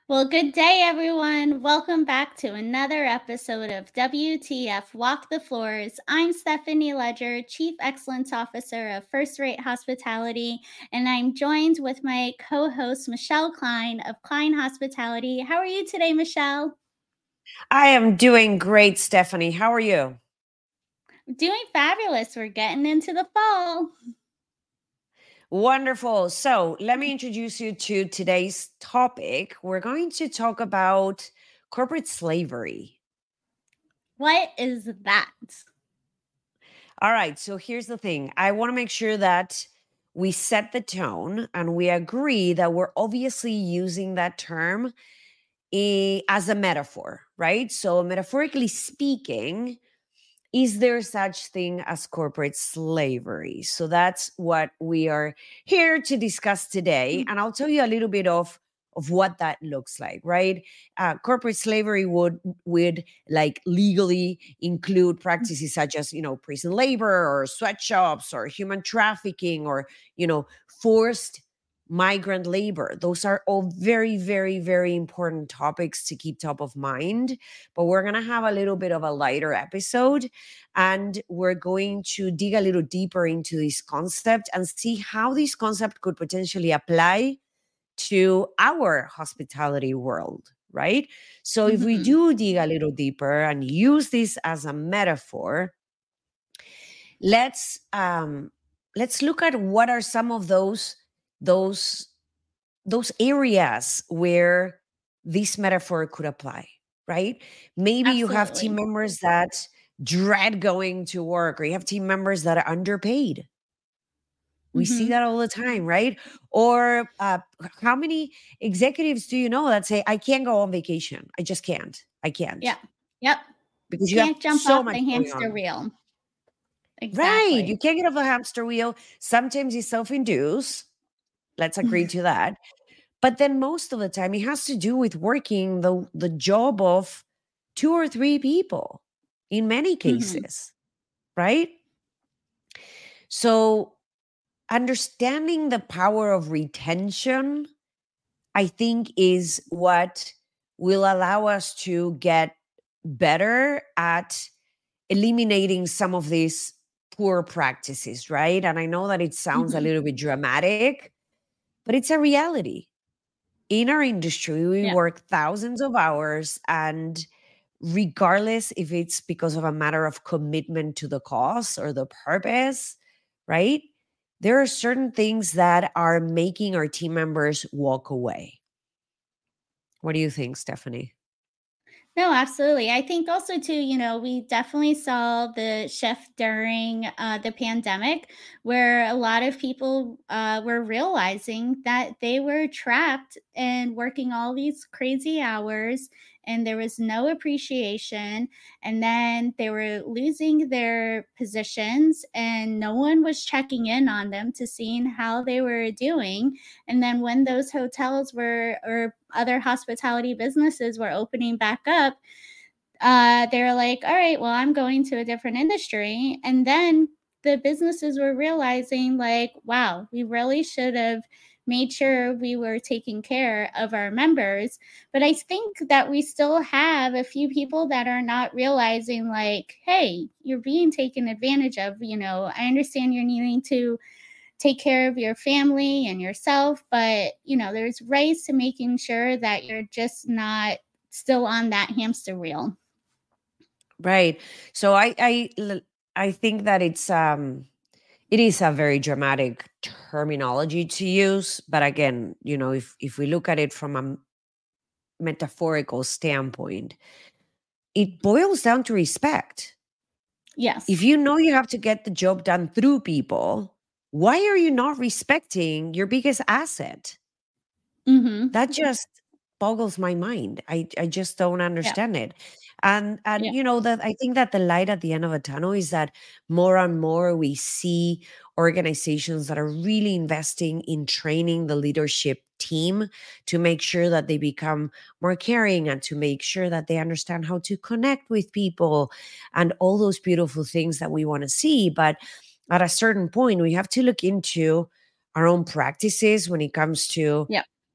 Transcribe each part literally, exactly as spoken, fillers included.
Well, good day, everyone. Welcome back to another episode of W T F Walk the Floors. I'm Stephanie Ledger, Chief Excellence Officer of First Rate Hospitality, and I'm joined with my co host, Michelle Klein of Klein Hospitality. How are you today, Michelle? I am doing great, Stephanie. How are you? Doing fabulous. We're getting into the fall. Wonderful. So, let me introduce you to today's topic. We're going to talk about corporate slavery. What is that? All right. So, here's the thing I want to make sure that we set the tone and we agree that we're obviously using that term eh, as a metaphor, right? So, metaphorically speaking, is there such thing as corporate slavery? So that's what we are here to discuss today. And I'll tell you a little bit of of what that looks like, right? Uh, corporate slavery would would like legally include practices such as, you know, prison labor or sweatshops or human trafficking or, you know, forced migrant labor. Those are all very, very, very important topics to keep top of mind. But we're going to have a little bit of a lighter episode and we're going to dig a little deeper into this concept and see how this concept could potentially apply to our hospitality world, right? So if we Mhm. do dig a little deeper and use this as a metaphor, let's um let's look at what are some of those those those areas where this metaphor could apply, right? Maybe you have team Absolutely. members that dread going to work, or you have team members that are underpaid. We see Mhm. that all the time, right? Or uh, how many executives do you know that say, I can't go on vacation? I just can't. I can't. Yeah. Yep. Because you have Can't jump so off much the going hamster on. wheel. Right. Exactly. You can't get off a hamster wheel. Sometimes it's self induced. Let's agree to that. But then most of the time, it has to do with working the, the job of two or three people in many Mhm. cases, right? So, understanding the power of retention, I think, is what will allow us to get better at eliminating some of these poor practices, right? And I know that it sounds a Mhm. little bit dramatic, but it's a reality. In our industry, we Yeah. work thousands of hours, and regardless if it's because of a matter of commitment to the cause or the purpose, right? There are certain things that are making our team members walk away. What do you think, Stephanie? No, absolutely. I think also too, you know, we definitely saw the shift during uh, the pandemic, where a lot of people uh, were realizing that they were trapped and working all these crazy hours, and there was no appreciation. And then they were losing their positions, and no one was checking in on them to seeing how they were doing. And then when those hotels were or other hospitality businesses were opening back up, uh, they're like, all right, well, I'm going to a different industry. And then the businesses were realizing, like, wow, we really should have made sure we were taking care of our members. But I think that we still have a few people that are not realizing, like, hey, you're being taken advantage of. You know, I understand you're needing to take care of your family and yourself, but you know there's ways to making sure that you're just not still on that hamster wheel. Right. So I I l- I think that it's um it is a very dramatic terminology to use, but again, you know, if if we look at it from a metaphorical standpoint, it boils down to respect. If Yes. you know you have to get the job done through people, why are you not respecting your biggest asset? Mm-hmm. That just boggles my mind. I I just don't Yeah. understand it. And and Yeah. you know that I think that the light at the end of a tunnel is that more and more we see organizations that are really investing in training the leadership team to make sure that they become more caring and to make sure that they understand how to connect with people and all those beautiful things that we want to see. But at a certain point, we have to look into our own practices when it comes to Yeah.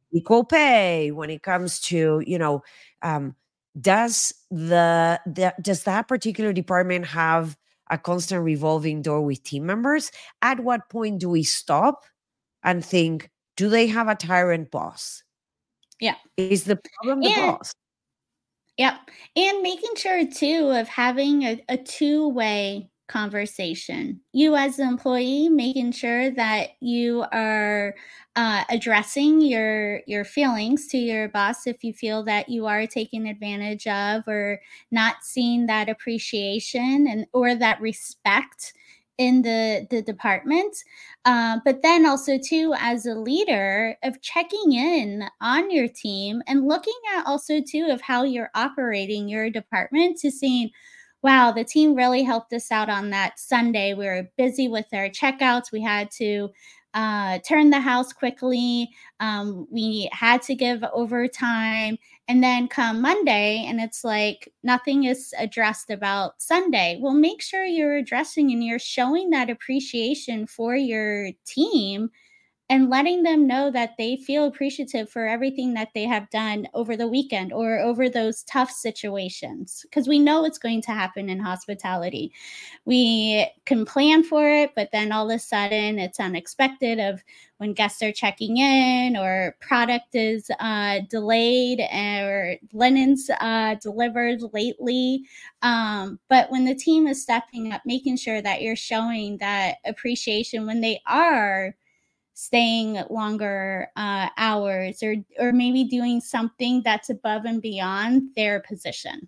equal pay, when it comes to, you know, um, does the, the does that particular department have a constant revolving door with team members? At what point do we stop and think, do they have a tyrant boss? Yeah. Is the problem the And boss? yep. And making sure too of having a, a two-way conversation. You as an employee, making sure that you are uh, addressing your your feelings to your boss if you feel that you are taken advantage of or not seeing that appreciation and or that respect in the the department. Uh, but then also too, as a leader, of checking in on your team and looking at also too of how you're operating your department to seeing, wow, the team really helped us out on that Sunday. We were busy with our checkouts. We had to uh, turn the house quickly. Um, we had to give overtime. And then come Monday, and it's like nothing is addressed about Sunday. Well, make sure you're addressing and you're showing that appreciation for your team and letting them know that they feel appreciative for everything that they have done over the weekend or over those tough situations. Because we know it's going to happen in hospitality. We can plan for it, but then all of a sudden it's unexpected of when guests are checking in or product is uh, delayed or linens uh, delivered lately. Um, but when the team is stepping up, making sure that you're showing that appreciation when they are staying longer uh, hours or or maybe doing something that's above and beyond their position.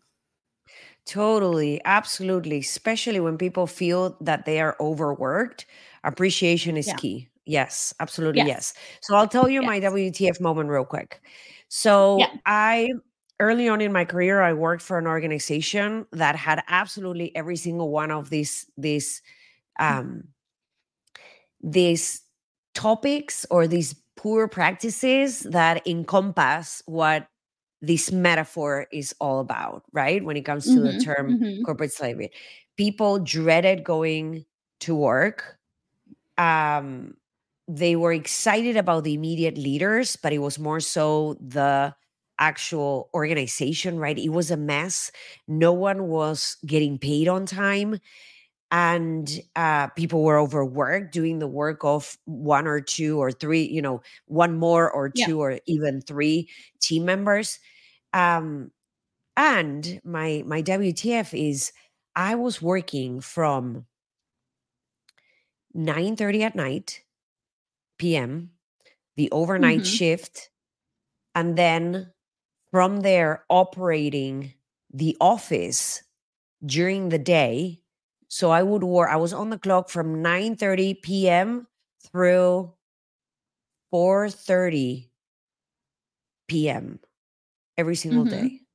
Totally, absolutely. Especially when people feel that they are overworked, appreciation is Yeah. key. Yes, absolutely. Yes. Yes. So I'll tell you my Yes. W T F moment real quick. Yeah. So I, early on in my career, I worked for an organization that had absolutely every single one of these, these, um, these topics or these poor practices that encompass what this metaphor is all about, right? When it comes to the Mhm. term Mhm. corporate slavery, people dreaded going to work. Um, they were excited about the immediate leaders, but it was more so the actual organization, right? It was a mess. No one was getting paid on time, and uh, people were overworked doing the work of one or two or three, you know, one more or Yeah. two or even three team members. Um, and my my W T F is I was working from nine thirty at night P M, the overnight Mhm. shift, and then from there operating the office during the day. So I would work, I was on the clock from nine thirty P M through four thirty P M every single day, Mhm.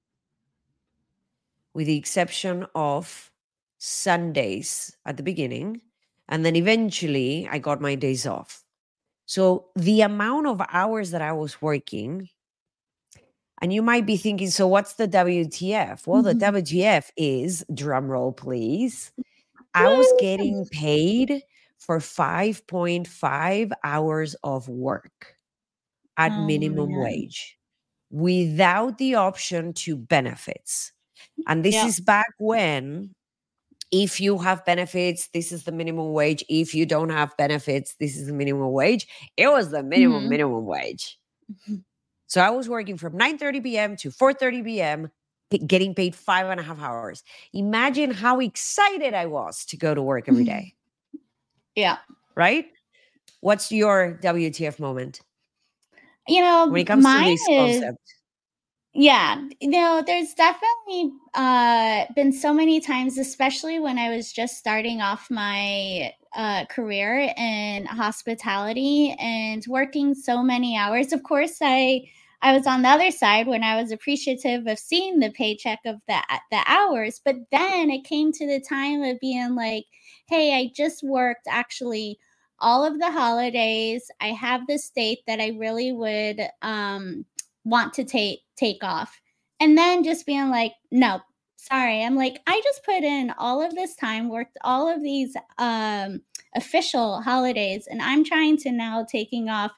with the exception of Sundays at the beginning. And then eventually I got my days off. So the amount of hours that I was working, and you might be thinking, so what's the W T F? Well, the Mhm. W T F is, drum roll, please. I was getting paid for five point five hours of work at Oh minimum man. wage without the option to benefits. And this Yep. is back when, if you have benefits, this is the minimum wage. If you don't have benefits, this is the minimum wage. It was the minimum Mhm. minimum wage. So I was working from nine thirty P M to four thirty P M, p- getting paid five and a half hours. Imagine how excited I was to go to work every day, Yeah. right? What's your W T F moment You when know, it comes to mine this is concept? yeah, you know, there's definitely uh, been so many times, especially when I was just starting off my uh, career in hospitality and working so many hours. Of course, I I was on the other side when I was appreciative of seeing the paycheck of the the hours, but then it came to the time of being like, "Hey, I just worked actually." All of the holidays. I have this date that I really would um, want to take take off. And then just being like, "No, sorry." I'm like, "I just put in all of this time, worked all of these um official holidays, and I'm trying to now taking off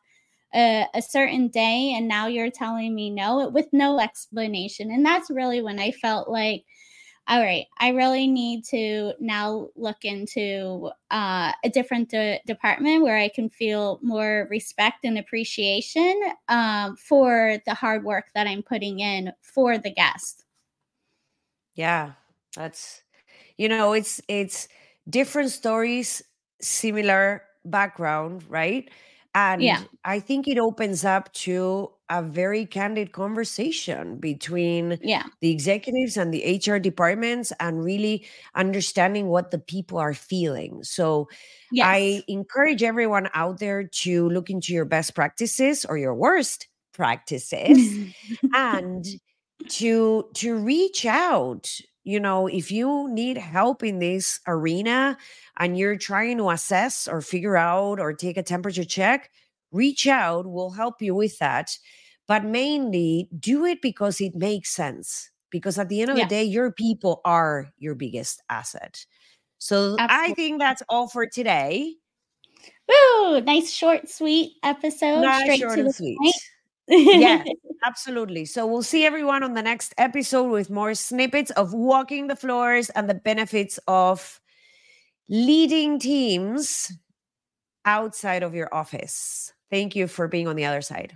a, a certain day and now you're telling me no with no explanation. And that's really when I felt like, all right, I really need to now look into uh, a different de- department where I can feel more respect and appreciation um, for the hard work that I'm putting in for the guest. Yeah, that's, you know, it's it's different stories, similar background, right? Yeah. And I think it opens up to a very candid conversation between Yeah. the executives and the H R departments and really understanding what the people are feeling. So I Yes. encourage everyone out there to look into your best practices or your worst practices and to to reach out. You know, if you need help in this arena and you're trying to assess or figure out or take a temperature check, reach out, we'll help you with that. But mainly do it because it makes sense, because at the end of the Yeah, day your people are your biggest asset. So I absolutely. think that's all for today. Woo! Nice, short, sweet episode, Nice, straight short to and the sweet. Yes, point. absolutely. So we'll see everyone on the next episode with more snippets of walking the floors and the benefits of leading teams outside of your office. Thank you for being on the other side.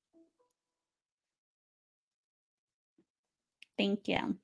Thank you.